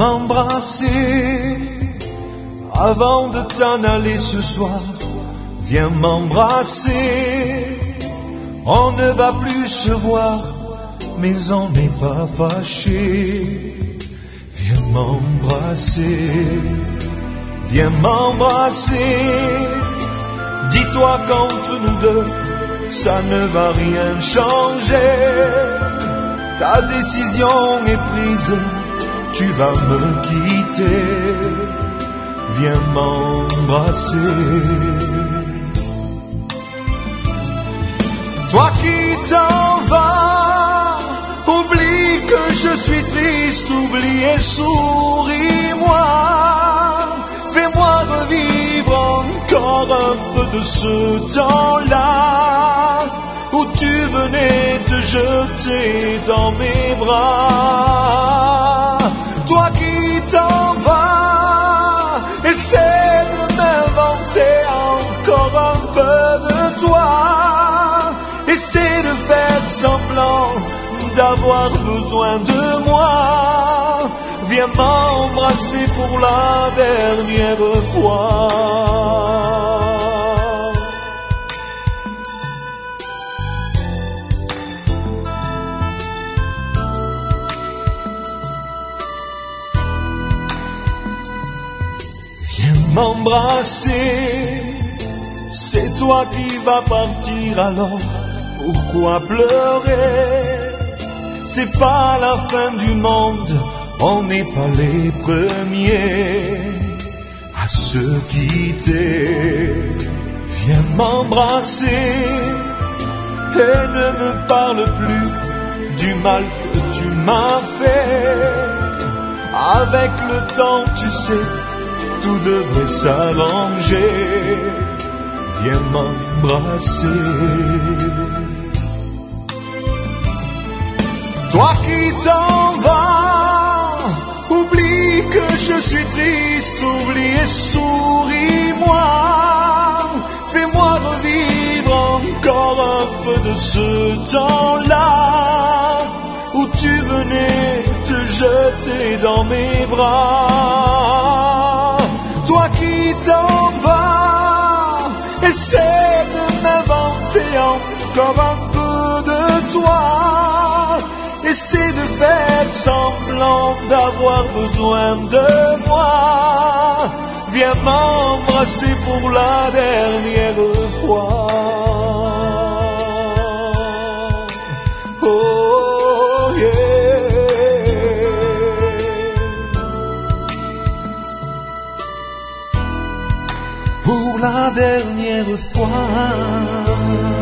m'embrasser avant de t'en aller ce soir. Viens m'embrasser. On ne va plus se voir, mais on n'est pas fâché. Viens m'embrasser. Viens m'embrasser. Dis-toi qu'entre nous deux, ça ne va rien changer. Ta décision est prise, tu vas me quitter. Viens m'embrasser. Toi qui t'en vas, oublie que je suis triste, oublie et souris-moi. Fais-moi revivre encore un peu de ce temps-là où tu venais te jeter dans mes bras. Toi qui t'en vas, essaie de m'inventer encore un peu de toi. Essaie de faire semblant d'avoir besoin de moi. Viens m'embrasser pour la dernière fois. Viens m'embrasser. C'est toi qui vas partir alors. Pourquoi pleurer? C'est pas la fin du monde, on n'est pas les premiers à se quitter. Viens m'embrasser et ne me parle plus du mal que tu m'as fait. Avec le temps, tu sais, tout devrait s'arranger. Viens m'embrasser. Toi qui t'en vas, oublie que je suis triste, oublie et souris-moi. Fais-moi revivre encore un peu de ce temps-là où tu venais te jeter dans mes bras. Toi qui t'en vas, essaie de m'inventer encore un peu de toi. Essaie de faire semblant d'avoir besoin de moi. Viens m'embrasser pour la dernière fois. Oh yeah. Pour la dernière fois.